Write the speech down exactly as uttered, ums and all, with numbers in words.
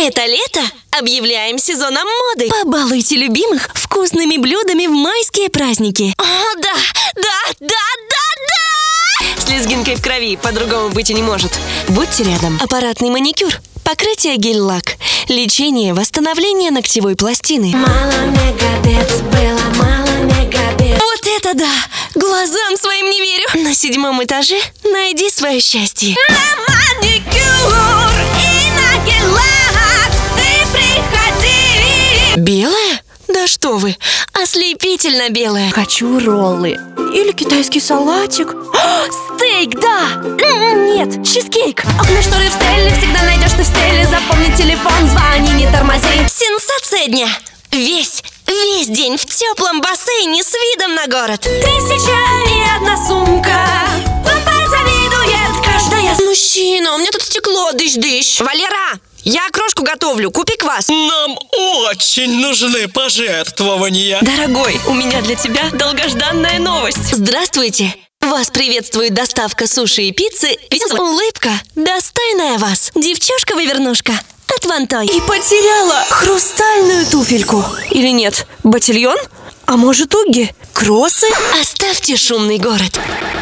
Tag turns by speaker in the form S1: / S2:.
S1: Это лето, объявляем сезоном моды. Побалуйте любимых вкусными блюдами в майские праздники. О, да, да, да, да, да! С лезгинкой в крови, по-другому быть и не может. Будьте рядом. Аппаратный маникюр, покрытие гель-лак, лечение, восстановление ногтевой пластины.
S2: Мало мне годец было, мало мне годец.
S1: Вот это да! Глазам своим не верю. На седьмом этаже найди свое счастье.
S2: На маникюр и на гель-лак ты приходи.
S1: Белая? Да что вы, ослепительно белая.
S3: Хочу роллы. Или китайский салатик.
S1: О, стейк, да! Нет, чизкейк.
S2: Окна, шторы в стеле, всегда найдешь ты в стеле. Запомни телефон, звони, не тормози.
S1: Сенсация дня. Весь, весь день в теплом бассейне с видом на город.
S2: Тысяча и одна сумка. Вам позавидует каждая.
S1: Мужчина, у меня тут стекло, дыщ-дыщ. Валера, я крошку готовлю, купи квас.
S4: Нам очень нужны пожертвования.
S1: Дорогой, у меня для тебя долгожданная новость. Здравствуйте. Вас приветствует доставка суши и пиццы. Улыбка, достойная вас. Девчушка-вывернушка от Вантой.
S3: И потеряла хрустальную туфельку. Или нет, ботильон? А может, уги? Кроссы?
S1: Оставьте шумный город.